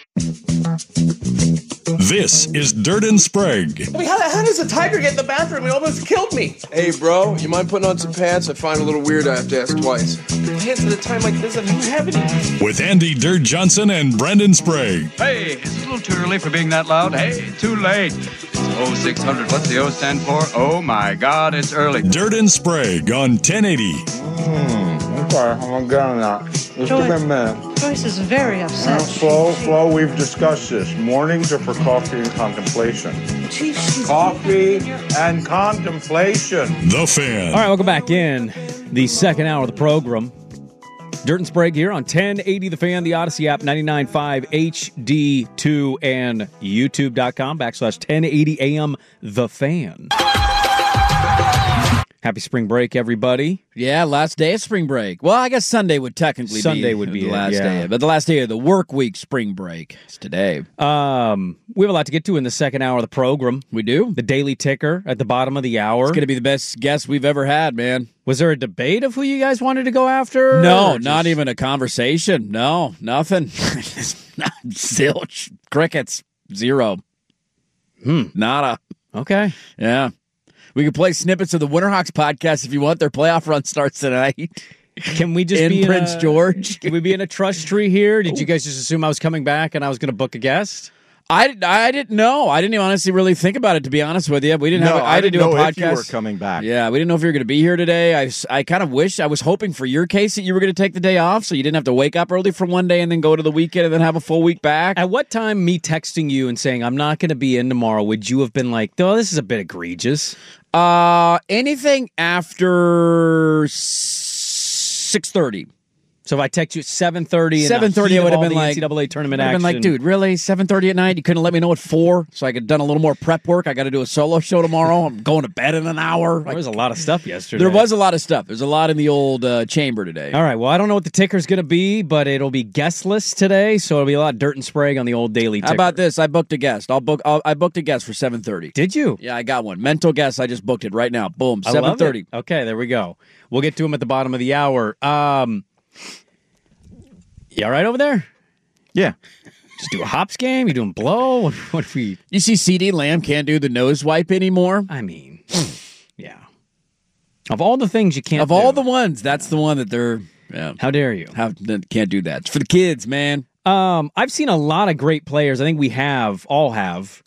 This is Dirt and Sprague. I mean, how does a tiger get in the bathroom? It almost killed me. Hey, bro, you mind putting on some pants? I find it a little weird I have to ask twice. Pants at a time like this, I don't have any. With Andy Dirt Johnson and Brendan Sprague. Hey, it's a little too early for being that loud. Hey, too late. It's 0600. What's the O stand for? Oh, my God, it's early. Dirt and Sprague on 1080. Okay, I'm gonna get on that. Just give me a minute. Joyce is very upset. Slow, we've discussed this. Mornings are for coffee and contemplation. Coffee and contemplation. The Fan. All right, welcome back in the second hour of the program. Dirt and Sprague here on 1080 The Fan, the Odyssey app, 99.5 HD2, and YouTube.com/1080 AM The Fan. Happy spring break, everybody. Yeah, last day of spring break. Well, I guess Sunday would technically be the last day. But the last day of the work week spring break is today. We have a lot to get to in the second hour of the program. We do. The Daily Ticker at the bottom of the hour. It's going to be the best guest we've ever had, man. Was there a debate of who you guys wanted to go after? No, not even a conversation. No, nothing. Zilch. Crickets. Zero. Nada. Okay. Yeah. We could play snippets of the Winterhawks podcast if you want. Their playoff run starts tonight. Can we just in be Prince George? Can we be in a trust tree here? Did you guys just assume I was coming back and I was going to book a guest? I didn't know. I didn't even honestly really think about it, to be honest with you. We didn't have. I didn't do a know podcast. if you were coming back. Yeah, we didn't know if you were going to be here today. I kind of wish. I was hoping for your case that you were going to take the day off, so you didn't have to wake up early from one day and then go to the weekend and then have a full week back. At what time, me texting you and saying I'm not going to be in tomorrow, would you have been like, "Oh, this is a bit egregious"? Anything after 6:30. So if I text you at 7:30, 7:30, I would have been like NCAA tournament I'd action. been like, dude, really? 7:30 at night? You couldn't let me know at 4, so I could have done a little more prep work. I got to do a solo show tomorrow. I'm going to bed in an hour. There was a lot of stuff yesterday. There was a lot of stuff. There's a lot in the old chamber today. All right. Well, I don't know what the ticker's going to be, but it'll be guestless today, so it'll be a lot of Dirt and Sprague on the old Daily Ticker. How about this? I booked a guest. I booked a guest for 7:30. Did you? Yeah, I got one. Mental guest. I just booked it right now. Boom. 7:30. Okay, there we go. We'll get to him at the bottom of the hour. You all right over there? Yeah. Just do a hops game? You doing blow? What if we... You see CD Lamb can't do the nose wipe anymore? I mean, yeah. Of all the things you can't Of do, all the ones, that's the one that they're... Yeah. How dare you? Can't do that. It's for the kids, man. I've seen a lot of great players. I think we all have.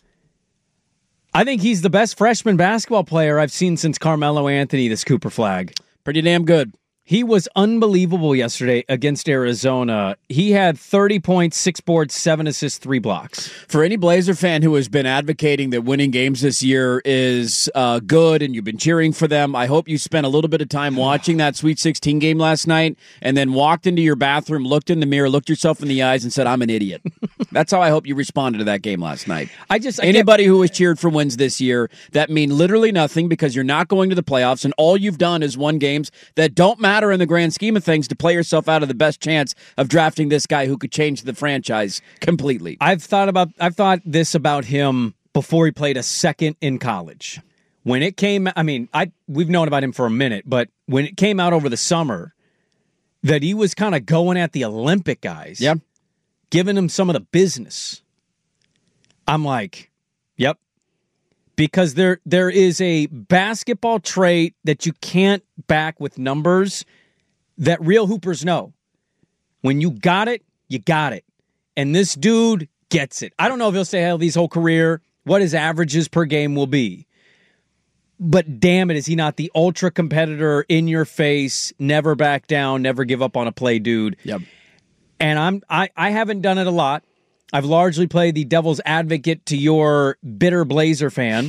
I think he's the best freshman basketball player I've seen since Carmelo Anthony, this Cooper Flag. Pretty damn good. He was unbelievable yesterday against Arizona. He had 30 points, 6 boards, 7 assists, 3 blocks. For any Blazer fan who has been advocating that winning games this year is good and you've been cheering for them, I hope you spent a little bit of time watching that Sweet 16 game last night and then walked into your bathroom, looked in the mirror, looked yourself in the eyes and said, I'm an idiot. That's how I hope you responded to that game last night. Anybody who has cheered for wins this year, that mean literally nothing because you're not going to the playoffs and all you've done is won games that don't matter in the grand scheme of things to play yourself out of the best chance of drafting this guy who could change the franchise completely. I've thought this about him before he played a second in college. When it came, we've known about him for a minute, but when it came out over the summer that he was kind of going at the Olympic guys, yep, giving them some of the business, I'm like, yep. Because there is a basketball trait that you can't back with numbers that real hoopers know. When you got it, you got it. And this dude gets it. I don't know if he'll stay healthy his whole career, what his averages per game will be. But damn it, is he not the ultra competitor, in your face, never back down, never give up on a play dude. Yep. And I haven't done it a lot. I've largely played the devil's advocate to your bitter Blazer fan.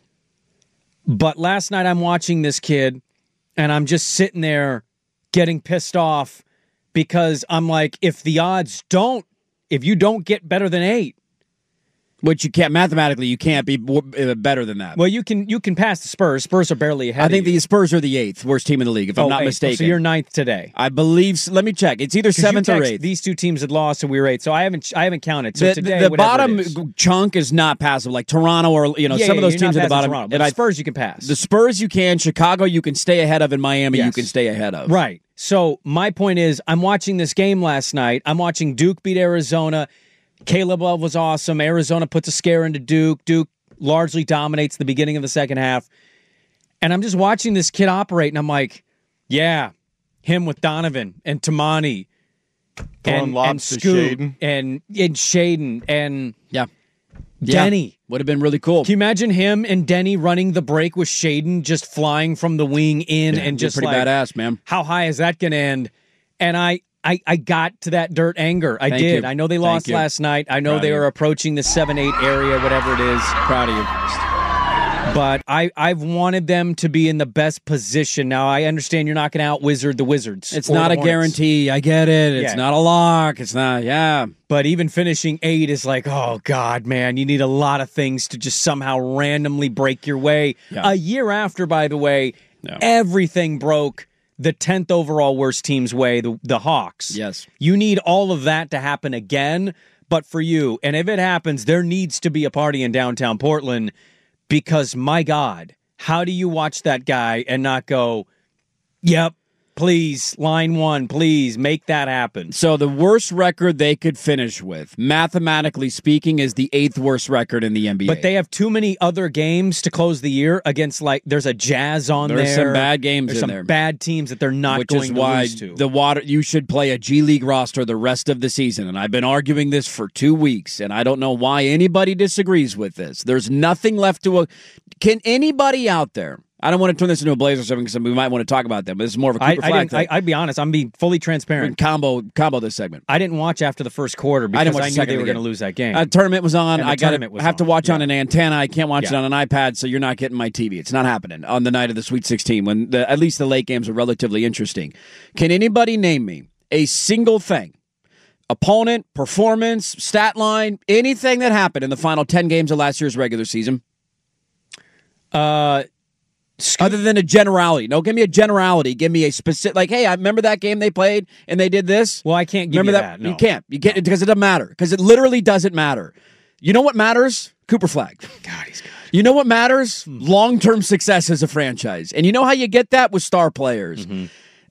But last night I'm watching this kid, and I'm just sitting there getting pissed off because I'm like, if you don't get better than 8, which you can't mathematically, you can't be better than that. Well, you can pass the Spurs. Spurs are barely ahead. I think the Spurs are the 8th worst team in the league, if I'm not mistaken. So you're 9th today. I believe. Let me check. It's either 7th or 8th. These two teams had lost, and we were 8th. So I haven't counted. So today, the bottom chunk is not passive, like Toronto or some of those teams at the bottom. And the Spurs you can pass. The Spurs you can. Chicago you can stay ahead of, and Miami you can stay ahead of. Right. So my point is, I'm watching this game last night. I'm watching Duke beat Arizona. Caleb Love was awesome. Arizona puts a scare into Duke. Duke largely dominates the beginning of the second half. And I'm just watching this kid operate, and I'm like, yeah, him with Donovan and Tamani and Scoot and Shaden and Denny. Would have been really cool. Can you imagine him and Denny running the break with Shaden just flying from the wing in and just pretty badass, man. How high is that going to end? And I got to that dirt anger. I did. You. I know they lost last night. I know they were approaching the 7-8 area, whatever it is. Proud of you. But I've wanted them to be in the best position. Now, I understand you're not going to out-wizard the Wizards. It's not a guarantee. I get it. It's not a lock. It's not, But even finishing 8 is like, oh, God, man, you need a lot of things to just somehow randomly break your way. Yeah. A year after, by the way, everything broke the 10th overall worst team's way, the Hawks. Yes. You need all of that to happen again, but for you. And if it happens, there needs to be a party in downtown Portland. Because, my God, how do you watch that guy and not go, yep, please, line one, please, make that happen? So the worst record they could finish with, mathematically speaking, is the 8th worst record in the NBA. But they have too many other games to close the year against, there's a Jazz on there. There's some bad games There's in some there. bad teams that they're not going to lose to. You should play a G League roster the rest of the season. And I've been arguing this for 2 weeks, and I don't know why anybody disagrees with this. There's nothing left to Can anybody out there, I don't want to turn this into a Blazers something because we might want to talk about them, but this is more of a Cooper Flag thing. I'd be honest. I'm being fully transparent. Combo this segment. I didn't watch after the first quarter because I knew they were going to lose that game. Tournament was on. I have to watch on an antenna. I can't watch it on an iPad, so you're not getting my TV. It's not happening on the night of the Sweet 16 when at least the late games are relatively interesting. Can anybody name me a single thing, opponent, performance, stat line, anything that happened in the final 10 games of last year's regular season? Other than a generality. No, give me a generality. Give me a specific, hey, I remember that game they played and they did this. Well, I can't give you that. No. You can't. You can't because it doesn't matter. Because it literally doesn't matter. You know what matters? Cooper Flag. God, he's good. You know what matters? Long-term success as a franchise. And you know how you get that? With star players. Mm-hmm.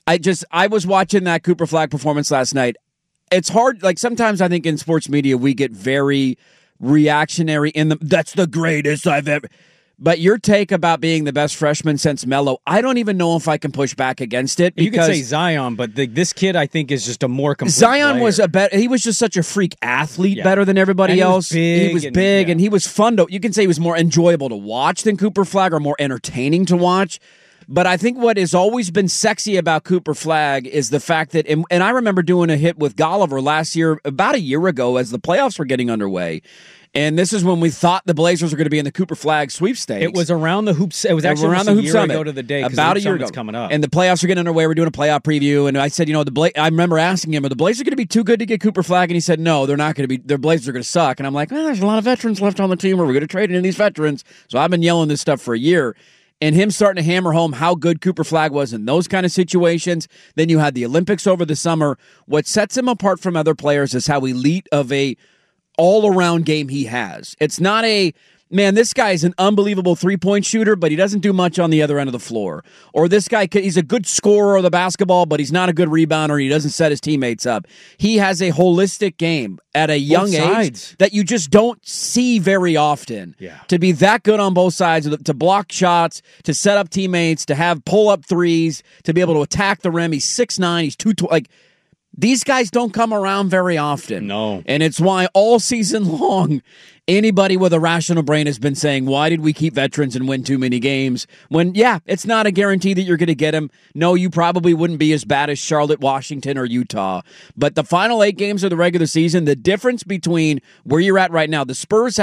I was watching that Cooper Flag performance last night. It's hard. Sometimes I think in sports media we get very reactionary that's the greatest I've ever. But your take about being the best freshman since Melo, I don't even know if I can push back against it. You could say Zion, but this kid, I think, is just a more complete Zion player. He was just such a freak athlete, better than everybody else. He was big, and he was fun to. You can say he was more enjoyable to watch than Cooper Flag, or more entertaining to watch. But I think what has always been sexy about Cooper Flag is the fact that, and I remember doing a hit with Golliver last year, about a year ago, as the playoffs were getting underway. And this is when we thought the Blazers were going to be in the Cooper Flag sweepstakes. It was around the hoops. It was actually around the Hoop Summit ago to the day. About a year ago, coming up, and the playoffs are getting underway. We're doing a playoff preview, and I said, I remember asking him, "Are the Blazers going to be too good to get Cooper Flag?" And he said, "No, they're not going to be. Their Blazers are going to suck." And I'm like, "There's a lot of veterans left on the team. We're going to trade in these veterans." So I've been yelling this stuff for a year. And him starting to hammer home how good Cooper Flag was in those kind of situations. Then you had the Olympics over the summer. What sets him apart from other players is how elite of a all-around game he has. It's not this guy is an unbelievable three-point shooter, but he doesn't do much on the other end of the floor. Or this guy, he's a good scorer of the basketball, but he's not a good rebounder. He doesn't set his teammates up. He has a holistic game at a young age that you just don't see very often. Yeah. To be that good on both sides, to block shots, to set up teammates, to have pull-up threes, to be able to attack the rim. He's 6'9", he's 220. These guys don't come around very often. No. And it's why all season long, anybody with a rational brain has been saying, why did we keep veterans and win too many games? When, it's not a guarantee that you're going to get them. No, you probably wouldn't be as bad as Charlotte, Washington, or Utah. But the final 8 games of the regular season, the difference between where you're at right now, the Spurs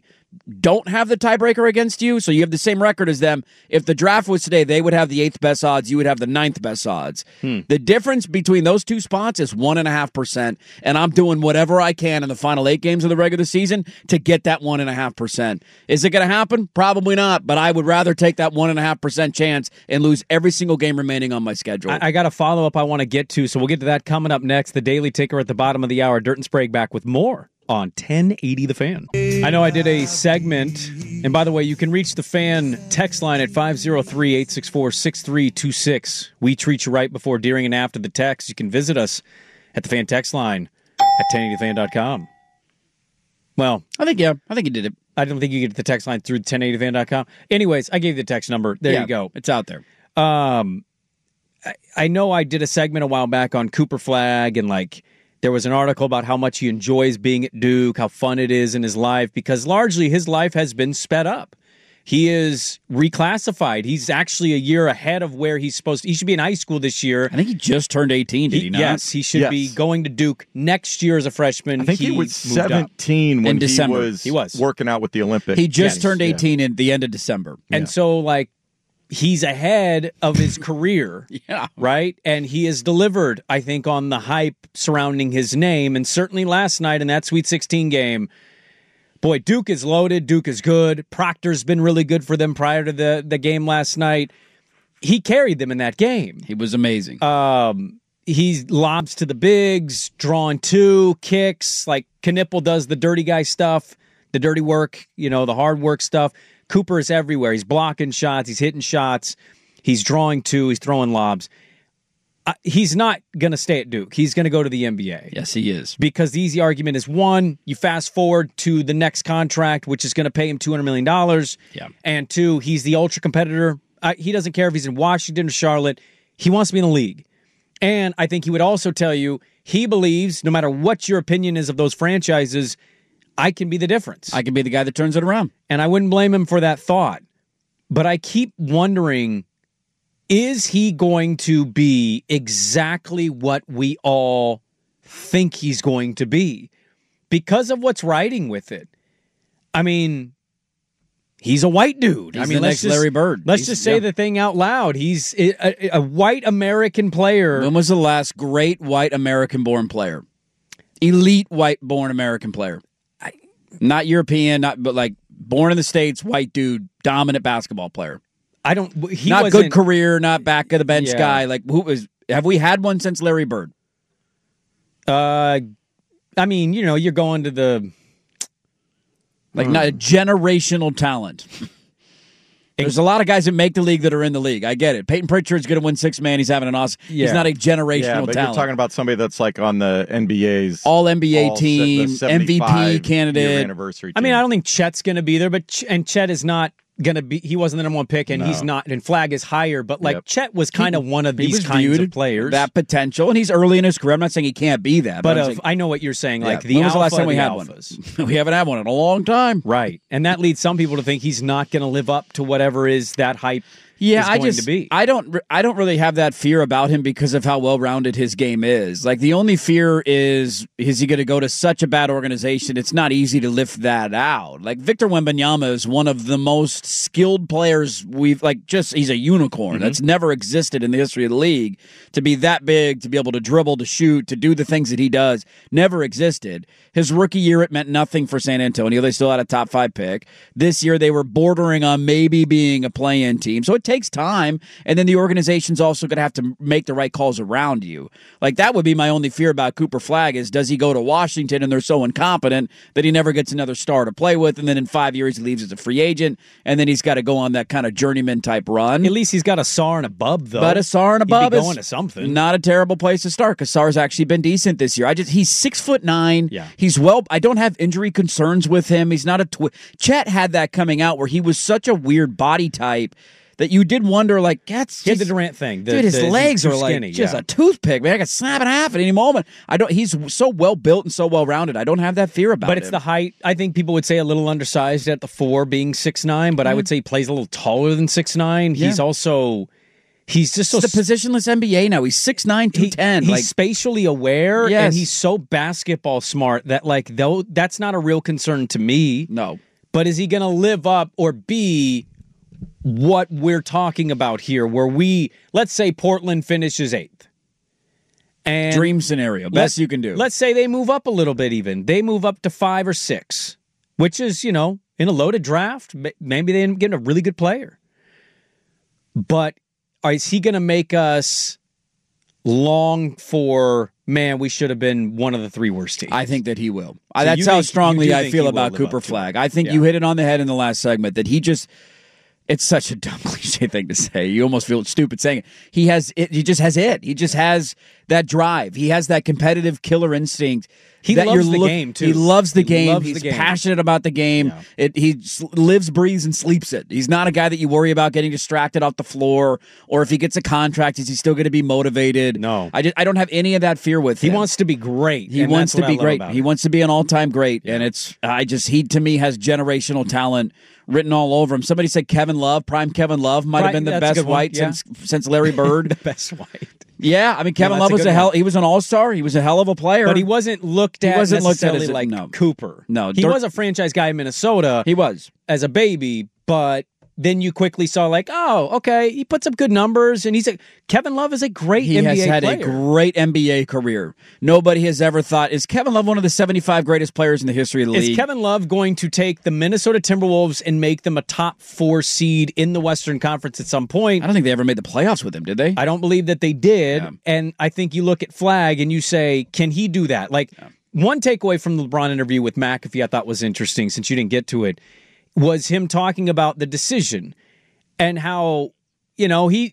don't have the tiebreaker against you, so you have the same record as them. If the draft was today, they would have the 8th best odds, you would have the 9th best odds. The difference between those two spots is 1.5%, and I'm doing whatever I can in the final 8 games of the regular season to get that 1.5%. Is it going to happen? Probably not, but I would rather take that 1.5% chance and lose every single game remaining on my schedule. I got a follow-up I want to get to, so we'll get to that coming up next. The Daily Ticker at the bottom of the hour. Dirt and Sprague back with more on 1080 The Fan. I know I did a segment, and by the way, you can reach the Fan text line at 503-864-6326. We treat you right before, during, and after the text. You can visit us at the Fan text line at 1080thefan.com. Well, I think he did it. I don't think you get the text line through 1080fan.com. Anyways, I gave you the text number. There you go. It's out there. I know I did a segment a while back on Cooper Flagg, and there was an article about how much he enjoys being at Duke, how fun it is in his life, because largely his life has been sped up. He is reclassified. He's actually a year ahead of where he's supposed to. He should be in high school this year. I think he just turned 18, did he not? Yes, he should be going to Duke next year as a freshman. I think he was 17 when he was working out with the Olympics. He just turned 18 at the end of December. And so, he's ahead of his career, right? And he has delivered, I think, on the hype surrounding his name. And certainly last night in that Sweet 16 game, boy, Duke is loaded. Duke is good. Proctor's been really good for them prior to the game last night. He carried them in that game. He was amazing. He lobs to the bigs, drawing two, kicks. Knipple does the dirty guy stuff, the dirty work, the hard work stuff. Cooper is everywhere. He's blocking shots. He's hitting shots. He's drawing two. He's throwing lobs. He's not going to stay at Duke. He's going to go to the NBA. Yes, he is. Because the easy argument is, one, you fast forward to the next contract, which is going to pay him $200 million. Yeah. And two, he's the ultra competitor. He doesn't care if he's in Washington or Charlotte. He wants to be in the league. And I think he would also tell you he believes, no matter what your opinion is of those franchises, I can be the difference. I can be the guy that turns it around. And I wouldn't blame him for that thought. But I keep wondering, is he going to be exactly what we all think he's going to be? Because of what's riding with it. I mean, he's a white dude. He's the next Larry Bird. Let's just say the thing out loud. He's a white American player. When was the last great white American-born player? Elite white-born American player. Not European, but born in the States, white dude, dominant basketball player. Not good career, not back of the bench guy. Have we had one since Larry Bird? I mean, you're going to the not a generational talent. There's a lot of guys that make the league that are in the league. I get it. Peyton Pritchard's going to win six man. He's having an awesome. Yeah. He's not a generational but talent. You're talking about somebody that's on the NBA's all NBA team, MVP candidate, anniversary. I mean, I don't think Chet's going to be there, but Chet is not going to be. He wasn't the number one pick, and he's not. And Flagg is higher, but Chet was kind of one of these kinds of players. That potential, and he's early in his career. I'm not saying he can't be that, but I know what you're saying. When was the last time we had one? We haven't had one in a long time, right? And that leads some people to think he's not going to live up to whatever is that hype. Yeah, I don't really have that fear about him because of how well-rounded his game is. The only fear is he going to go to such a bad organization? It's not easy to lift that out. Victor Wembanyama is one of the most skilled players he's a unicorn. That's never existed in the history of the league. To be that big, to be able to dribble, to shoot, to do the things that he does, never existed. His rookie year, it meant nothing for San Antonio. They still had a top 5 pick. This year, they were bordering on maybe being a play-in team. So it takes time, and then the organization's also going to have to make the right calls around you. That would be my only fear about Cooper Flagg is, does he go to Washington and they're so incompetent that he never gets another star to play with, and then in 5 years he leaves as a free agent, and then he's got to go on that kind of journeyman type run. At least he's got a SAR and a bub, though. But a SAR and a bub is going to something. Not a terrible place to start, because SAR's actually been decent this year. He's 6'9". Yeah. He's I don't have injury concerns with him. He's not Chet had that coming out where he was such a weird body type that you did wonder, he had the Durant thing. His legs are skinny, just a toothpick, man. I could snap in half at any moment. He's so well built and so well rounded. I don't have that fear about him. But it's the height. I think people would say a little undersized at the 4, being 6'9", but I would say he plays a little taller than 6'9". Yeah. He's just so the positionless NBA now. He's 6'9", 210. He's spatially aware, yes. And he's so basketball smart that though that's not a real concern to me. No. But is he going to live up or be what we're talking about here, where let's say Portland finishes 8th. And dream scenario, best you can do. Let's say they move up a little bit even. They move up to 5 or 6, which is, in a loaded draft, maybe they end up getting a really good player. But is he going to make us long for, man, we should have been one of the 3 worst teams? I think that he will. That's how strongly I feel about Cooper Flagg. I think you hit it on the head in the last segment, that he just... It's such a dumb cliche thing to say. You almost feel stupid saying it. He just has it. He just has that drive. He has that competitive killer instinct He loves the game, too. He loves the game. He's passionate about the game. Yeah. He lives, breathes, and sleeps it. He's not a guy that you worry about getting distracted off the floor, or if he gets a contract, is he still going to be motivated? No. I don't have any of that fear with him. He wants to be great. He wants to be great. He wants to be an all-time great, and he to me has generational talent written all over him. Somebody said Kevin Love, prime Kevin Love, might have been the best white since Larry Bird. The best white. Yeah, I mean, Kevin Love was he was an all-star. He was a hell of a player. But he wasn't looked at necessarily like Cooper. No. He was a franchise guy in Minnesota. He was. As a baby, but then you quickly saw like, oh, okay, he puts up good numbers, and Kevin Love is a great NBA player. He has had a great NBA career. Nobody has ever thought, is Kevin Love one of the 75 greatest players in the history of the league? Is Kevin Love going to take the Minnesota Timberwolves and make them a top 4 seed in the Western Conference at some point? I don't think they ever made the playoffs with him, did they? I don't believe that they did, and I think you look at Flag and you say, can he do that? One takeaway from the LeBron interview with McAfee I thought was interesting, since you didn't get to it, was him talking about the decision and how, is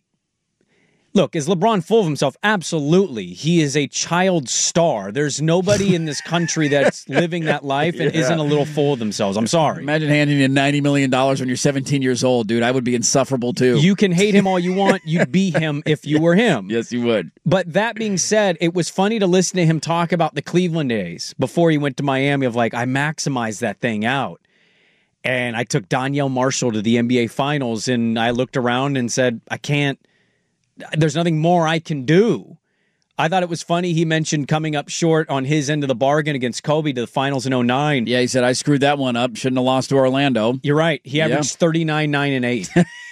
LeBron full of himself? Absolutely. He is a child star. There's nobody in this country that's living that life and isn't a little full of themselves. I'm sorry. Imagine handing in $90 million when you're 17 years old, dude. I would be insufferable too. You can hate him all you want. You'd be him if you were him. Yes, you would. But that being said, it was funny to listen to him talk about the Cleveland days before he went to Miami of I maximized that thing out. And I took Donyell Marshall to the NBA Finals, and I looked around and said, there's nothing more I can do. I thought it was funny he mentioned coming up short on his end of the bargain against Kobe to the Finals in 2009. Yeah, he said, I screwed that one up. Shouldn't have lost to Orlando. You're right. He averaged 39, 9, and 8.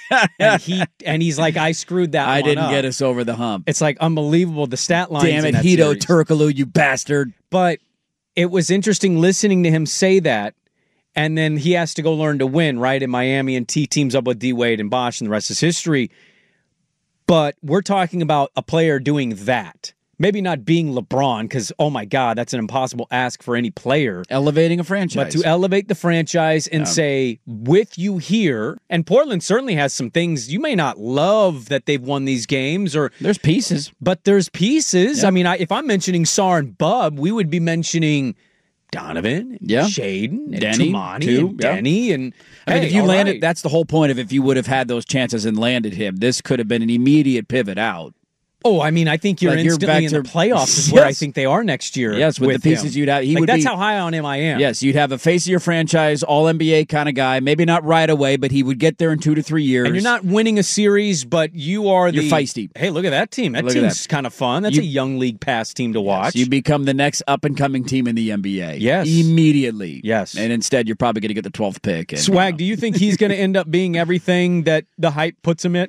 and he's like, I screwed that one up. I didn't get us over the hump. It's unbelievable, the stat lines. Damn it, Hedo Turkoglu, you bastard. But it was interesting listening to him say that. And then he has to go learn to win, right, in Miami, and teams up with D-Wade and Bosh, and the rest is history. But we're talking about a player doing that. Maybe not being LeBron, because, oh my God, that's an impossible ask for any player. Elevating a franchise. But to elevate the franchise and say, with you here, and Portland certainly has some things you may not love that they've won these games. There's pieces. But there's pieces. Yeah. I mean, if I'm mentioning Sar and Bub, we would be mentioning Donovan, and Shaden, and Tumani, and Denny, and if you landed, that's the whole point of if you would have had those chances and landed him, this could have been an immediate pivot out. Oh, I mean, I think you're instantly in the playoffs is where I think they are next year. Yes, with the pieces you'd have. That's how high on him I am. Yes, you'd have a face of your franchise, all-NBA kind of guy. Maybe not right away, but he would get there in 2 to 3 years. And you're not winning a series, but you're feisty. Hey, look at that team. That team's kind of fun. That's a young league pass team to watch. You become the next up-and-coming team in the NBA. Yes. Immediately. Yes. And instead, you're probably going to get the 12th pick. And, Swag, do you think he's going to end up being everything that the hype puts him at?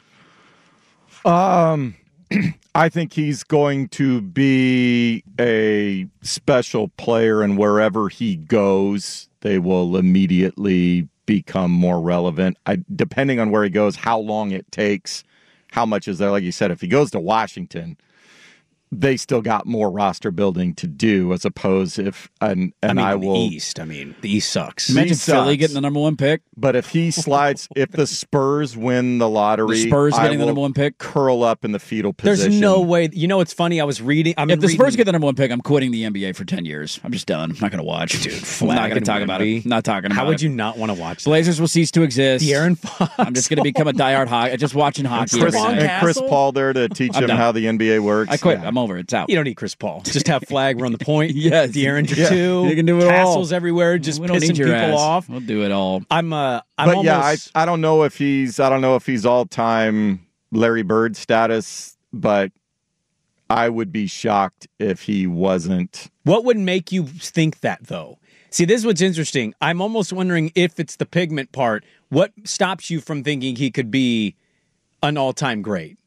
I think he's going to be a special player, and wherever he goes, they will immediately become more relevant. Depending on where he goes, how long it takes, how much is there. Like you said, if he goes to Washington, they still got more roster building to do, as opposed the East. The East sucks. Imagine Philly getting the number 1 pick. But if he slides, if the Spurs win the lottery, the Spurs getting the number 1 pick, curl up in the fetal position. There's no way. You know, it's funny. I was reading. If the Spurs get the number 1 pick, I'm quitting the NBA for 10 years. I'm just done. I'm not going to watch. Dude, I'm not going to talk about it. Not talking about it. How would you not want to watch? Blazers will cease to exist. De'Aaron Fox. I'm just going to become a diehard hockey. Just watching hockey. And Chris Paul there to teach him how the NBA works. I quit. I'm over. It's out. You don't need Chris Paul. Just have Flag run the point. Yes. De'Aaron to 2. You can do it Tassels all. everywhere, just pissing people off. We'll do it all. I don't know if he's all-time Larry Bird status, but I would be shocked if he wasn't. What would make you think that, though? See, this is what's interesting. I'm almost wondering if it's the pigment part. What stops you from thinking he could be an all-time great?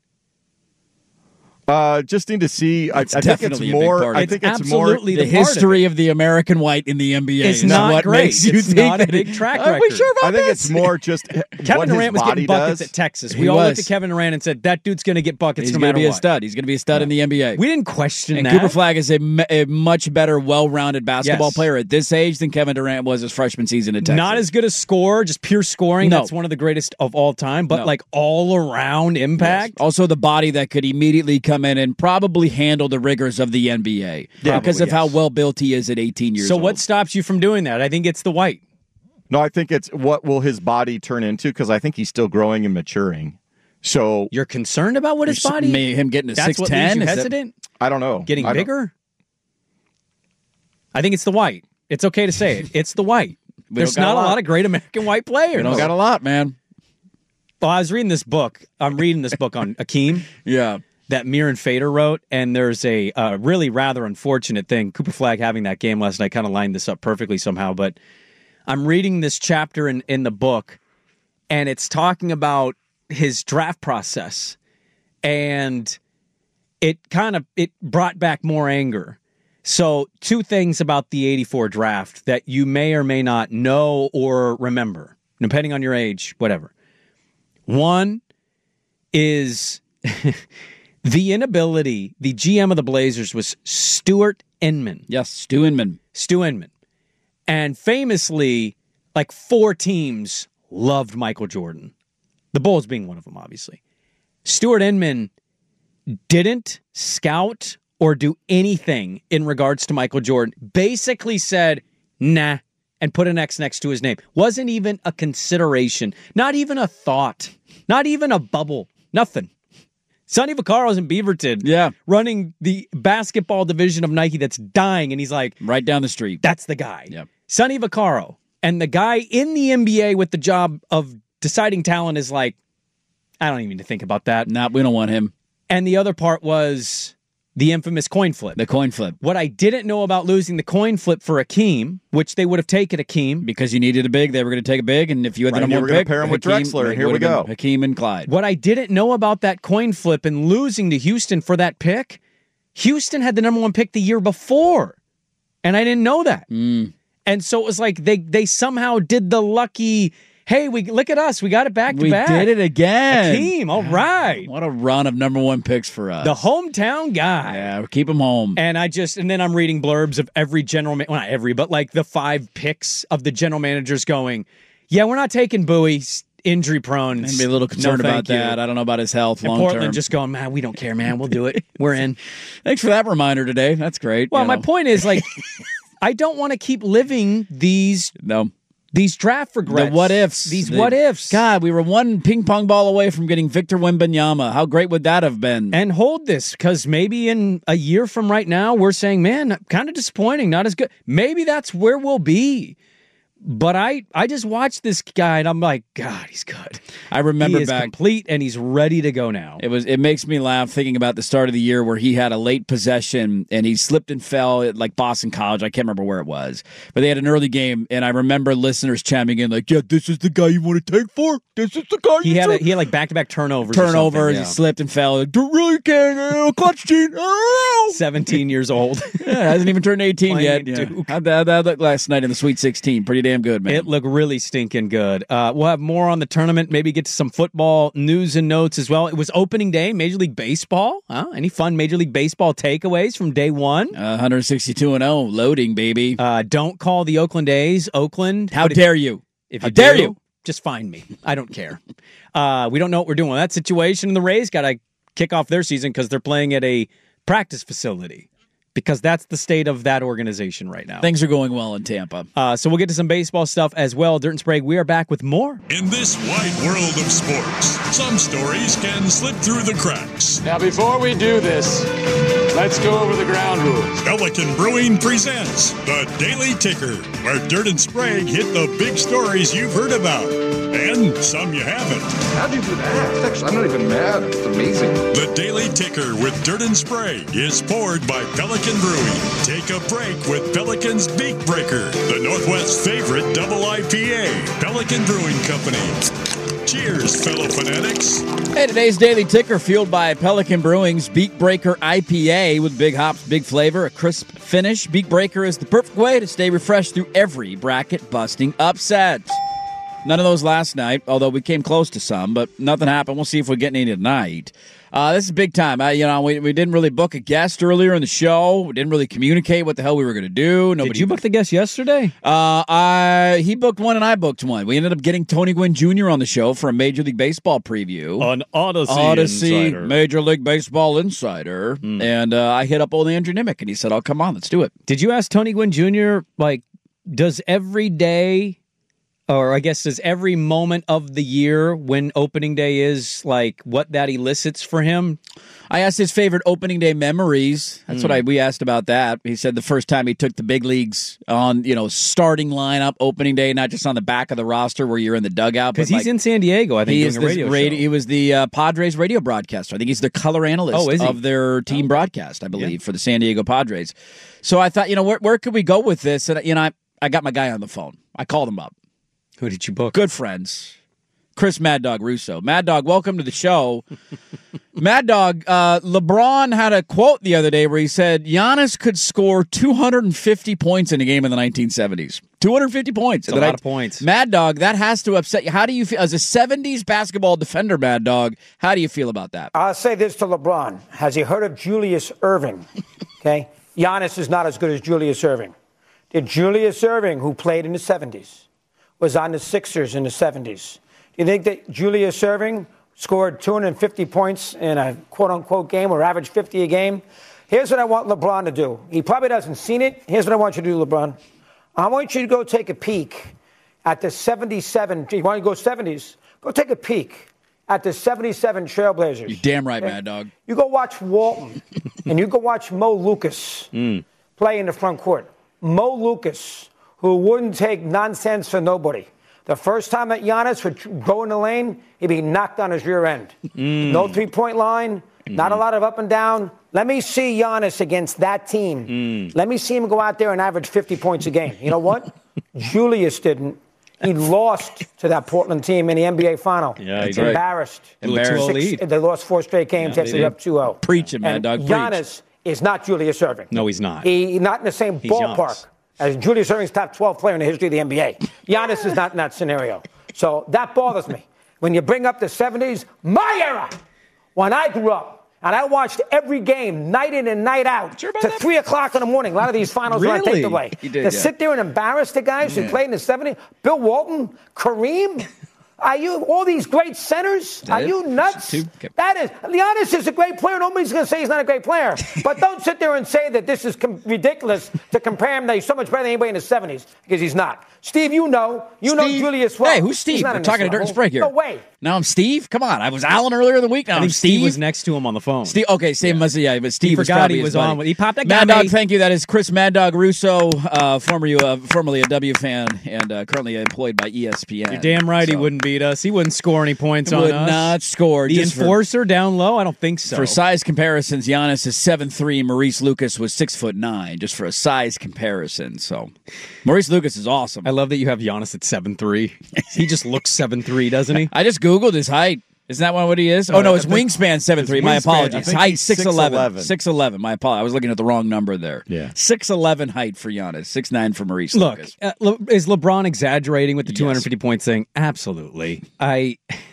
Just need to see. I think it's more. I think it's more the history of the American white in the NBA. It's not what great. Makes you it's think not a big track record. Are we sure about I think this? it's more just Kevin Durant was getting buckets does. at Texas. We all looked at Kevin Durant and said that dude's going to get buckets no matter what. He's going to be a stud. He's going to be a stud in the NBA. We didn't question that. Cooper Flag is a much better, well-rounded basketball player at this age than Kevin Durant was his freshman season at Texas. Not as good a scorer, just pure scoring. That's one of the greatest of all time. But all around impact. Yes. Also, the body that could immediately come come in and probably handle the rigors of the NBA because of how well built he is at 18 years old. So what stops you from doing that? I think it's the white. No, I think it's what will his body turn into, because I think he's still growing and maturing. So you're concerned about what his body? Him getting to 6'10"? That's what leaves you hesitant? I don't know. Getting bigger? I think it's the white. It's okay to say it. It's the white. There's not a lot of great American white players. We don't got a lot, man. Well, I was reading this book. I'm reading this book on Akeem. Yeah. That Mir and Fader wrote, and there's a really rather unfortunate thing. Cooper Flagg having that game last night kind of lined this up perfectly somehow, but I'm reading this chapter in the book, and it's talking about his draft process, and it brought back more anger. So 2 things about the 84 draft that you may or may not know or remember, depending on your age, whatever. One is the inability, the GM of the Blazers was Stuart Inman. Yes, Stu Inman. Stu Inman. And famously, like 4 teams loved Michael Jordan. The Bulls being one of them, obviously. Stuart Inman didn't scout or do anything in regards to Michael Jordan. Basically said, nah, and put an X next to his name. Wasn't even a consideration. Not even a thought. Not even a bubble. Nothing. Sonny Vaccaro's in Beaverton, running the basketball division of Nike that's dying, and he's like... right down the street. That's the guy. Yep. Sonny Vaccaro. And the guy in the NBA with the job of deciding talent is like, I don't even need to think about that. Nah, we don't want him. And the other part was the infamous coin flip. The coin flip. What I didn't know about losing the coin flip for Akeem, which they would have taken Akeem. Because you needed a big, they were going to take a big, and if you had the number one pick, pair him with Drexler, and here we go. Hakeem and Clyde. What I didn't know about that coin flip and losing to Houston for that pick, Houston had the number 1 pick the year before, and I didn't know that. And so it was like they somehow did the lucky... Hey, look at us. We got it back-to-back. We did it again. Akeem, all right. What a run of number 1 picks for us. The hometown guy. Yeah, keep him home. And then I'm reading blurbs of every general well, not every, but like the 5 picks of the general managers going, yeah, we're not taking Bowie, injury prone. I'd be a little concerned about that. I don't know about his health long term. Portland just going, man, we don't care, man. We'll do it. We're in. Thanks for that reminder today. That's great. Well, my point is, like, I don't want to keep living these draft regrets. The what ifs. These what ifs. God, we were 1 ping pong ball away from getting Victor Wembanyama. How great would that have been? And hold this, because maybe in a year from right now, we're saying, man, kind of disappointing, not as good. Maybe that's where we'll be. But I just watched this guy, and I'm like, God, he's good. I remember he is complete, and he's ready to go now. It makes me laugh thinking about the start of the year where he had a late possession, and he slipped and fell at like Boston College. I can't remember where it was. But they had an early game, and I remember listeners chiming in like, yeah, this is the guy you want to take for? This is the guy he had like back-to-back turnovers. He slipped and fell. Don't really care. Clutch gene. 17 years old. Hasn't even turned 18 yet. Yeah. How'd that look last night in the Sweet 16? Pretty damn good, man. It looked really stinking good. We'll have more on the tournament, maybe get to some football news and notes as well. It was opening day, Major League Baseball. Any fun Major League Baseball takeaways from day one? 162-0, loading, baby. Don't call the Oakland A's Oakland. How dare you? If you dare you, just find me. I don't care. We don't know what we're doing with that situation. And the Rays got to kick off their season because they're playing at a practice facility. Because that's the state of that organization right now. Things are going well in Tampa. So we'll get to some baseball stuff as well. Dirt and Sprague, we are back with more. In this wide world of sports, some stories can slip through the cracks. Now, before we do this, let's go over the ground rules. Pelican Brewing presents The Daily Ticker, where Dirt and Sprague hit the big stories you've heard about. And some you haven't. How'd you do that? Actually, I'm not even mad. It's amazing. The Daily Ticker with Dirt and Sprague is poured by Pelican Brewing. Take a break with Pelican's Beak Breaker, the Northwest's favorite double IPA. Pelican Brewing Company. Cheers, fellow fanatics. Hey, today's Daily Ticker fueled by Pelican Brewing's Beak Breaker IPA with big hops, big flavor, a crisp finish. Beak Breaker is the perfect way to stay refreshed through every bracket-busting upset. None of those last night, although we came close to some, but nothing happened. We'll see if we get any tonight. This is big time. We didn't really book a guest earlier in the show. We didn't really communicate what the hell we were going to do. Did you book the guest yesterday? He booked one and I booked one. We ended up getting Tony Gwynn Jr. on the show for a Major League Baseball preview. An Odyssey Insider. Major League Baseball Insider. And I hit up old Andrew Nimick, and he said, "Oh, come on, let's do it." Did you ask Tony Gwynn Jr., does every day, or I guess does every moment of the year when opening day is, what that elicits for him? I asked his favorite opening day memories. That's what we asked about that. He said the first time he took the big leagues on, starting lineup opening day, not just on the back of the roster where you're in the dugout. Because he's in San Diego, I think, doing a radio show. He was the Padres radio broadcaster. I think he's the color analyst of their team broadcast, I believe, for the San Diego Padres. So I thought, where could we go with this? And, I got my guy on the phone. I called him up. Who did you book? Good friends. Chris Mad Dog Russo. Mad Dog, welcome to the show. Mad Dog, LeBron had a quote the other day where he said Giannis could score 250 points in a game in the 1970s. 250 points. That's a lot of points. Mad Dog, that has to upset you. How do you feel as a 70s basketball defender, Mad Dog? How do you feel about that? I'll say this to LeBron. Has he heard of Julius Erving? Okay? Giannis is not as good as Julius Erving. Did Julius Erving, who played in the 70s, was on the Sixers in the 70s. Do you think that Julius Erving scored 250 points in a quote-unquote game or averaged 50 a game? Here's what I want LeBron to do. He probably doesn't seen it. Here's what I want you to do, LeBron. I want you to go take a peek at the 77. You want to go 70s? Go take a peek at the 77 Trailblazers. You're damn right, Mad Dog. You go watch Walton, and you go watch Mo Lucas play in the front court. Mo Lucas, who wouldn't take nonsense for nobody. The first time that Giannis would go in the lane, he'd be knocked on his rear end. No three-point line, not a lot of up and down. Let me see Giannis against that team. Let me see him go out there and average 50 points a game. You know what? Julius didn't. He lost to that Portland team in the NBA Final. Yeah, he's embarrassed. They lost 4 straight games after they're up 2-0. Preaching, Mad Dog. Giannis is not Julius Erving. No, he's not. He's not in the same ballpark as Julius Erving's top 12 player in the history of the NBA. Giannis is not in that scenario. So that bothers me. When you bring up the 70s, my era, when I grew up, and I watched every game, night in and night out, to 3 o'clock in the morning. A lot of these finals were taped away. Sit there and embarrass the guys who played in the 70s. Bill Walton, Kareem. Are you all these great centers? Are you nuts? That is, Giannis is a great player. Nobody's going to say he's not a great player. But don't sit there and say that this is ridiculous to compare him that he's so much better than anybody in the 70s, because he's not. Steve, you know Julius well. Hey, who's Steve? We're talking to Dirt and Sprague here. No way. Now I'm Steve? Come on. I was Alan earlier in the week. Now I think Steve was next to him on the phone. Steve, okay, same but Steve forgot he was on. He popped that guy. Mad Dog, thank you. That is Chris Mad Dog Russo, formerly a W fan and currently employed by ESPN. You're damn right he wouldn't beat us. He wouldn't score any points on us. Would not score. The enforcer down low? I don't think so. For size comparisons, Giannis is 7'3", Maurice Lucas was 6'9", just for a size comparison. So Maurice Lucas is awesome. I love that you have Giannis at 7'3". He just looks 7'3", doesn't he? I just Googled his height. Isn't that what he is? Oh, no, his wingspan 7'3". My apologies. Height 6'11". 6'11". My apologies. I was looking at the wrong number there. Yeah. 6'11" height for Giannis. 6'9" for Maurice Lucas. Look, is LeBron exaggerating with the 250 point thing? Absolutely. I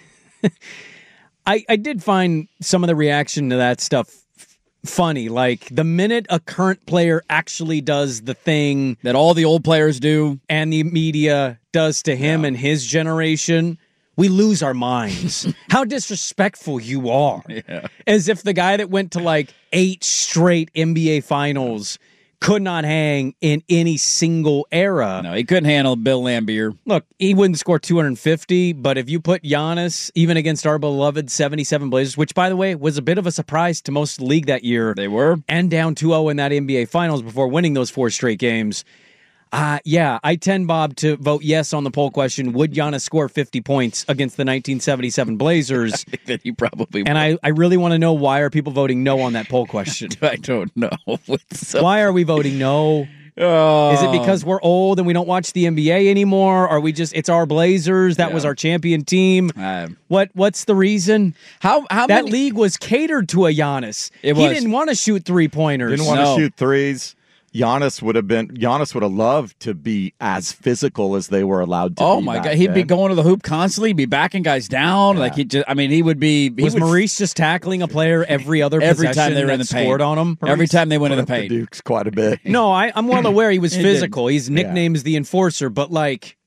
did find some of the reaction to that stuff funny. Like, the minute a current player actually does the thing that all the old players do and the media does to him and his generation, we lose our minds. How disrespectful you are. Yeah. As if the guy that went to 8 straight NBA finals could not hang in any single era. No, he couldn't handle Bill Laimbeer. Look, he wouldn't score 250, but if you put Giannis, even against our beloved 77 Blazers, which, by the way, was a bit of a surprise to most of the league that year. They were. And down 2-0 in that NBA Finals before winning those 4 straight games. I tend, Bob, to vote yes on the poll question. Would Giannis score 50 points against the 1977 Blazers? I think that he probably would. And I really want to know, why are people voting no on that poll question? I don't know. Why are we voting no? Is it because we're old and we don't watch the NBA anymore? Are we just, it's our Blazers, that was our champion team? What's the reason? How that league was catered to a Giannis. He didn't want to shoot 3-pointers. Didn't want to shoot threes. Giannis would have loved to be as physical as they were allowed to be. Oh my God. He'd be going to the hoop constantly, he'd be backing guys down. Like he would be. Was Maurice just tackling a player every time they were in the paint on him? Every time they went in the paint. The Dukes quite a bit. No, I'm well aware he was physical. His nickname is the Enforcer, but like,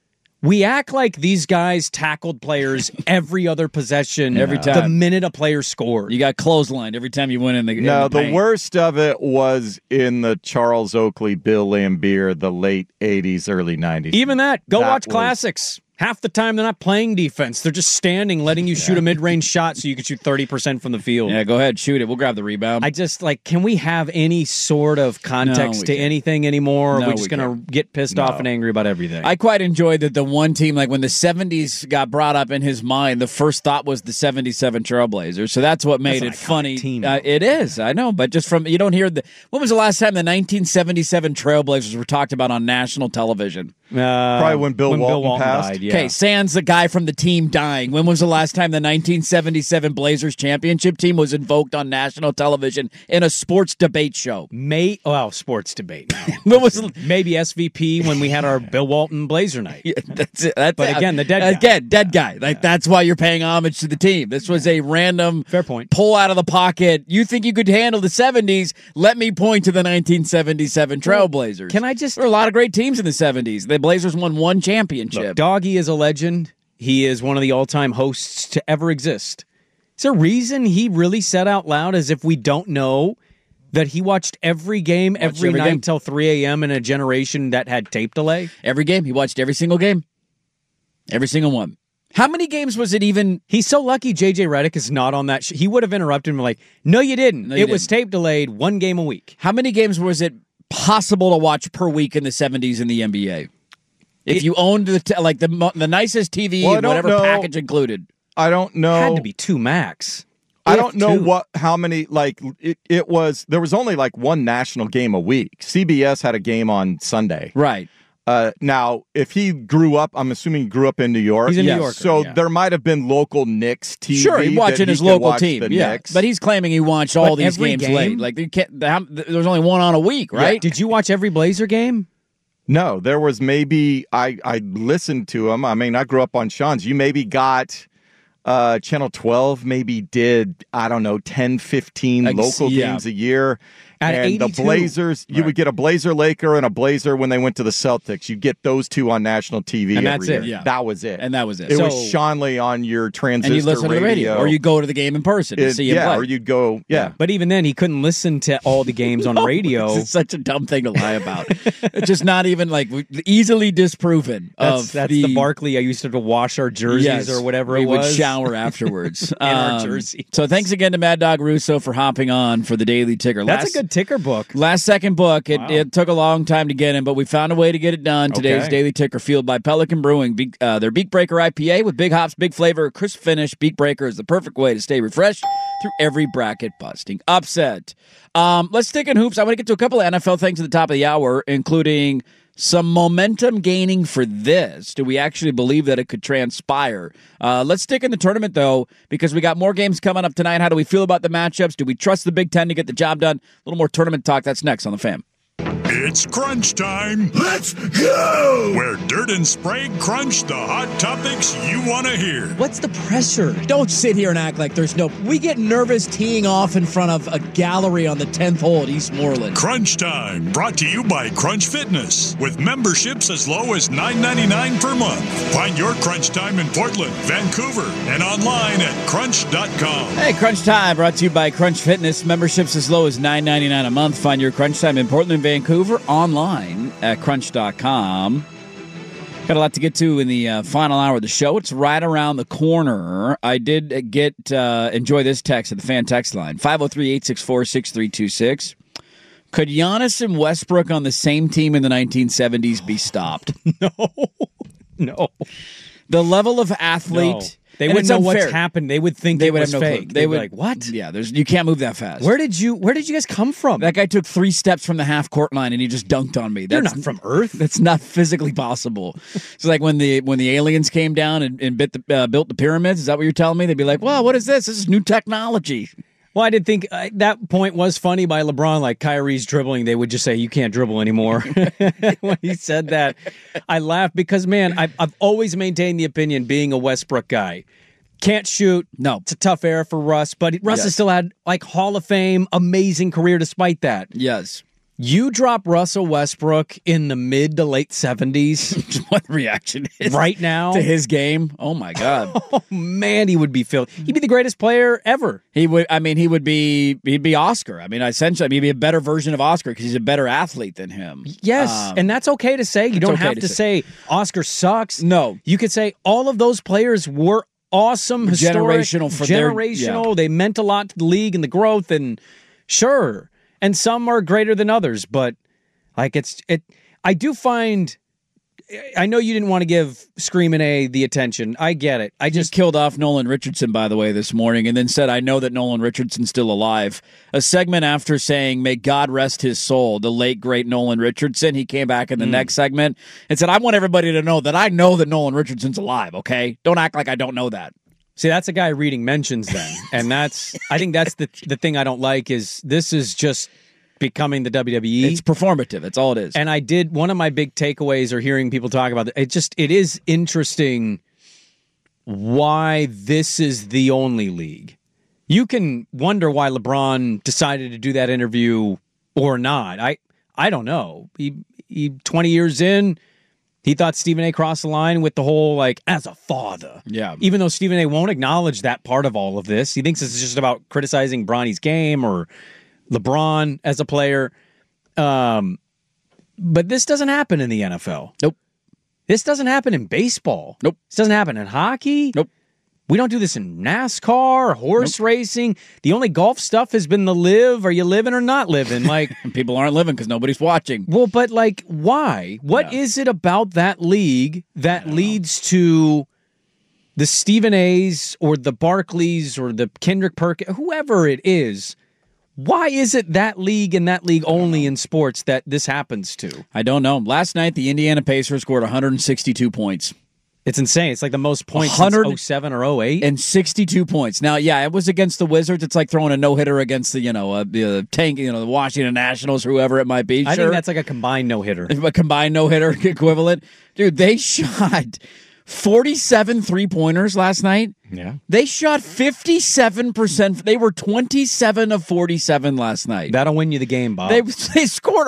we act like these guys tackled players every other possession, every time. The minute a player scored. You got clotheslined every time you went in the paint. No, the worst of it was in the Charles Oakley, Bill Laimbeer, the late 80s, early 90s. Even that. Go watch classics. Half the time they're not playing defense. They're just standing, letting you shoot a mid-range shot so you can shoot 30% from the field. Yeah, go ahead, shoot it. We'll grab the rebound. I just, can we have any sort of context to anything anymore? We're just going to get pissed off and angry about everything. I quite enjoyed that the one team, when the 70s got brought up in his mind, the first thought was the 77 Trailblazers. So that's what made it funny. Team. It is, I know, but just you don't hear when was the last time the 1977 Trailblazers were talked about on national television? Probably when Bill Walton passed. Died, yeah. Okay, sans the guy from the team dying. When was the last time the 1977 Blazers championship team was invoked on national television in a sports debate show? Sports debate. When was maybe SVP when we had our Bill Walton Blazer night? Yeah, that's it. Again, the dead guy. Again, dead guy. That's why you're paying homage to the team. This was a random fair point. Pull out of the pocket. You think you could handle the 70s? Let me point to the 1977 Trailblazers. Can I just? There were a lot of great teams in the 70s. The Blazers won one championship. Look, Doggy is a legend. He is one of the all-time hosts to ever exist. Is there a reason he really said out loud, as if we don't know, that he watched every game every night till 3 a.m. in a generation that had tape delay? Every game. He watched every single game. Every single one. How many games was it even? He's so lucky J.J. Redick is not on that. He would have interrupted him no, you didn't. It was tape delayed, one game a week. How many games was it possible to watch per week in the 70s in the NBA? If you owned the nicest TV and whatever package included. I don't know. It had to be 2 max. I don't know how many, it was, there was only one national game a week. CBS had a game on Sunday. Right. Now, if he grew up, I'm assuming he grew up in New York. He's a New Yorker. So there might have been local Knicks TV. Sure, he's watching his local team. Yeah, but he's claiming he watched all these games late. There was only one on a week, right? Yeah. Did you watch every Blazer game? No, there was maybe, I listened to him. I mean, I grew up on Sean's. You maybe got Channel 12 maybe did, 10, 15 local games a year. At and 82. The Blazers, you would get a Blazer Laker and a Blazer when they went to the Celtics. You'd get those two on national TV and every year. Yeah. That was it. And that was it. It was Sean Lee on your transistor and you listen radio. to the radio. Or you go to the game in person to see him play. Or you'd go, But even then, he couldn't listen to all the games on radio. It's such a dumb thing to lie about. It's just not even easily disproven. That's the Barkley. I used to wash our jerseys or whatever it was. We would shower afterwards. In our jerseys. So thanks again to Mad Dog Russo for hopping on for the Daily Ticker. That's a good ticker book. Last second book. It took a long time to get in, but we found a way to get it done. Today's Daily Ticker fueled by Pelican Brewing. Their Beak Breaker IPA with big hops, big flavor, crisp finish. Beak Breaker is the perfect way to stay refreshed through every bracket busting upset. Let's stick in hoops. I want to get to a couple of NFL things at the top of the hour, including some momentum gaining for this. Do we actually believe that it could transpire? Let's stick in the tournament, though, because we got more games coming up tonight. How do we feel about the matchups? Do we trust the Big Ten to get the job done? A little more tournament talk. That's next on The Fan. It's crunch time. Let's go! Where Dirt and Sprague crunch the hot topics you want to hear. What's the pressure? Don't sit here and act like there's no... We get nervous teeing off in front of a gallery on the 10th hole at East Moreland. Crunch Time, brought to you by Crunch Fitness, with memberships as low as $9.99 per month. Find your Crunch Time in Portland, Vancouver, and online at crunch.com. Hey, Crunch Time, brought to you by Crunch Fitness. Memberships as low as $9.99 a month. Find your Crunch Time in Portland and Vancouver online at crunch.com. Got a lot to get to in the final hour of the show. It's right around the corner. I did enjoy this text at the Fan text line, 503-864-6326. Could Giannis and Westbrook on the same team in the 1970s be stopped? No. The level of athlete... No. They wouldn't know what's happened. They would think it was fake. They would be like, what? Yeah, you can't move that fast. Where did you guys come from? That guy took 3 steps from the half-court line, and he just dunked on me. You're not from Earth. That's not physically possible. It's like when the aliens came down and built the pyramids. Is that what you're telling me? They'd be like, well, what is this? This is new technology. Well, I did think that point was funny by LeBron, like Kyrie's dribbling. They would just say, you can't dribble anymore. When he said that, I laughed because, man, I've always maintained the opinion, being a Westbrook guy, can't shoot. No. It's a tough era for Russ, but Russ has still had like Hall of Fame, amazing career despite that. Yes. You drop Russell Westbrook in the mid to late 70s. What the reaction is right now to his game? Oh my God! Oh man, he would be filled. He'd be the greatest player ever. He would. I mean, he'd be Oscar. I mean, essentially, he'd be a better version of Oscar because he's a better athlete than him. Yes, and that's okay to say. You don't have to say Oscar sucks. No, you could say all of those players were awesome, historic, generational. They meant a lot to the league and the growth, and sure. And some are greater than others, but like I do find. I know you didn't want to give Screamin' A the attention. I get it. I just killed off Nolan Richardson, by the way, this morning, and then said, "I know that Nolan Richardson's still alive." A segment after saying, "May God rest his soul," the late great Nolan Richardson. He came back in the next segment and said, "I want everybody to know that I know that Nolan Richardson's alive. Okay, don't act like I don't know that." See, that's a guy reading mentions then. And I think that's the thing I don't like is this is just becoming the WWE. It's performative. That's all it is. And one of my big takeaways or hearing people talk about it is interesting why this is the only league. You can wonder why LeBron decided to do that interview or not. I don't know. He 20 years in, he thought Stephen A. crossed the line with the whole, like, as a father. Yeah. Even though Stephen A. won't acknowledge that part of all of this. He thinks this is just about criticizing Bronny's game or LeBron as a player. But this doesn't happen in the NFL. Nope. This doesn't happen in baseball. Nope. This doesn't happen in hockey. Nope. We don't do this in NASCAR, horse racing. The only golf stuff has been the live. Are you living or not living? Like people aren't living because nobody's watching. Well, but like, why? What is it about that league that leads to the Stephen A's or the Barkleys or the Kendrick Perkins, whoever it is? Why is it that league and that league only in sports that this happens to? I don't know. Last night, the Indiana Pacers scored 162 points. It's insane. It's like the most points since 07 or 08. And 62 points. Now, yeah, it was against the Wizards. It's like throwing a no-hitter against the tank, the Washington Nationals, or whoever it might be. I think that's like a combined no-hitter. A combined no-hitter equivalent. Dude, they shot 47 three-pointers last night. Yeah. They shot 57%. They were 27 of 47 last night. That'll win you the game, Bob. They scored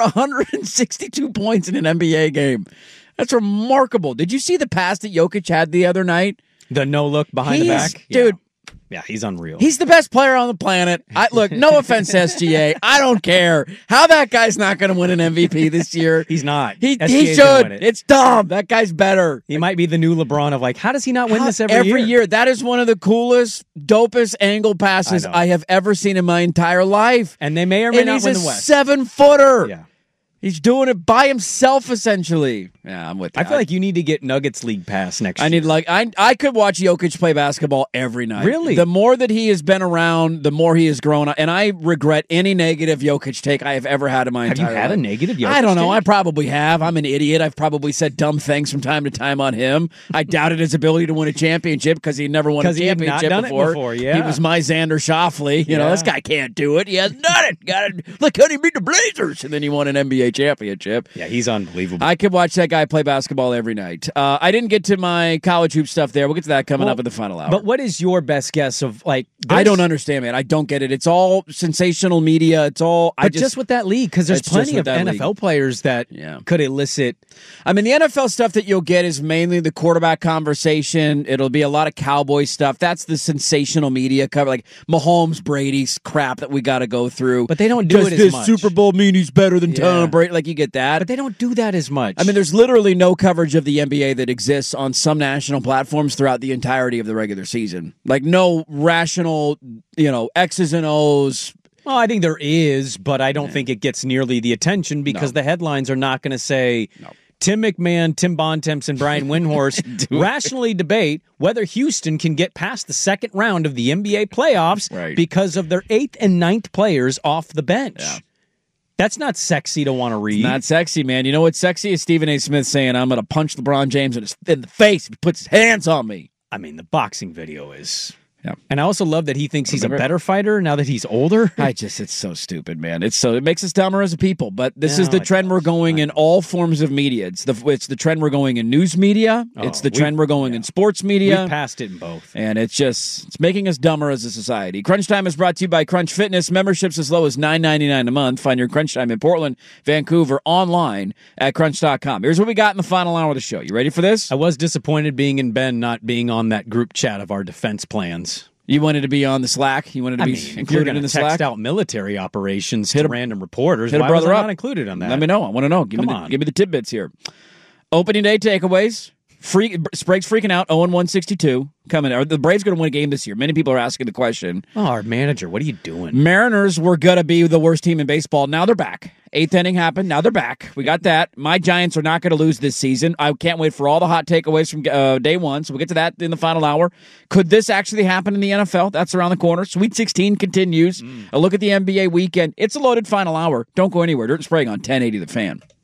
162 points in an NBA game. That's remarkable. Did you see the pass that Jokic had the other night? The no-look behind the back? Dude. Yeah, he's unreal. He's the best player on the planet. Look, no offense, SGA. I don't care how that guy's not going to win an MVP this year. He's not. He should. It's dumb. That guy's better. He might be the new LeBron of like, how does he not win this every year? That is one of the coolest, dopest angle passes I have ever seen in my entire life. And they may or may not win the West. He's a 7-footer. Yeah. He's doing it by himself, essentially. Yeah, I'm with that. I feel like you need to get Nuggets League Pass next year. I could watch Jokic play basketball every night. Really? The more that he has been around, the more he has grown. And I regret any negative Jokic take I have ever had in my entire life. Have you had a negative Jokic I don't know. take? I probably have. I'm an idiot. I've probably said dumb things from time to time on him. I doubted his ability to win a championship because he never won a championship before. Yeah. He was my Xander Schauffele. You know, this guy can't do it. He hasn't done it. Look how he beat the Blazers. And then he won an NBA championship. Yeah, he's unbelievable. I could watch that guy play basketball every night. I didn't get to my college hoop stuff there. We'll get to that coming up in the final hour. But what is your best guess of like? I don't understand, man. I don't get it. It's all sensational media. It's all. But just with that league, because there's plenty of NFL players that could elicit. I mean, the NFL stuff that you'll get is mainly the quarterback conversation. It'll be a lot of Cowboy stuff. That's the sensational media cover, like Mahomes, Brady's crap that we got to go through. But they don't do it as much. Does this Super Bowl mean he's better than Tom Brady? Like you get that. But they don't do that as much. I mean, there's literally no coverage of the NBA that exists on some national platforms throughout the entirety of the regular season. Like no rational, X's and O's. Well, I think there is, but I don't think it gets nearly the attention because the headlines are not going to say Tim McMahon, Tim Bontemps, and Brian Windhorst rationally debate whether Houston can get past the second round of the NBA playoffs because of their 8th and 9th players off the bench. Yeah. That's not sexy to want to read. It's not sexy, man. You know what's sexy is Stephen A. Smith saying, I'm going to punch LeBron James in the face if he puts his hands on me. I mean, the boxing video is Yeah. And I also love that he thinks he's a better fighter now that he's older. It's so stupid, man. It makes us dumber as a people. But this is the trend we're going in all forms of media. It's the trend we're going in news media. It's the trend we're going in sports media. We passed it in both. And it's making us dumber as a society. Crunch Time is brought to you by Crunch Fitness. Memberships as low as $9.99 a month. Find your Crunch Time in Portland, Vancouver, online at crunch.com. Here's what we got in the final hour of the show. You ready for this? I was disappointed being in Ben not being on that group chat of our defense plans. You wanted to be on the Slack? You wanted to be included in the Slack? Text out military operations to random reporters. Why was I not included on that? Let me know. I want to know. Give me the tidbits here. Opening day takeaways. Sprague's freaking out. 0-162 coming. Are the Braves going to win a game this year? Many people are asking the question. Oh, our manager, what are you doing? Mariners were going to be the worst team in baseball. Now they're back. 8th inning happened. Now they're back. We got that. My Giants are not going to lose this season. I can't wait for all the hot takeaways from day one. So we'll get to that in the final hour. Could this actually happen in the NFL? That's around the corner. Sweet 16 continues. A look at the NBA weekend. It's a loaded final hour. Don't go anywhere. Dirt and Sprague on 1080 The Fan.